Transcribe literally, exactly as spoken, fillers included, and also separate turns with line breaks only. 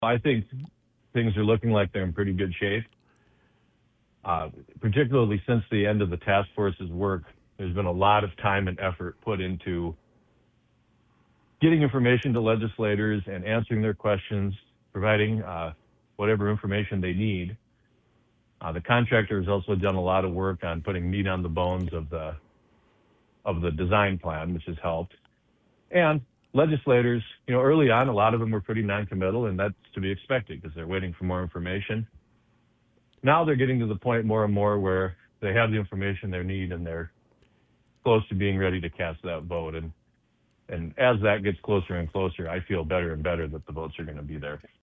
I think things are looking like they're in pretty good shape. Uh, particularly since the end of the task force's work, there's been a lot of time and effort put into getting information to legislators and answering their questions, providing uh, whatever information they need. Uh, the contractor has also done a lot of work on putting meat on the bones of the of the design plan, which has helped. And legislators, you know, early on, a lot of them were pretty noncommittal, and that's to be expected because they're waiting for more information. Now they're getting to the point more and more where they have the information they need and they're close to being ready to cast that vote. And and as that gets closer and closer, I feel better and better that the votes are going to be there.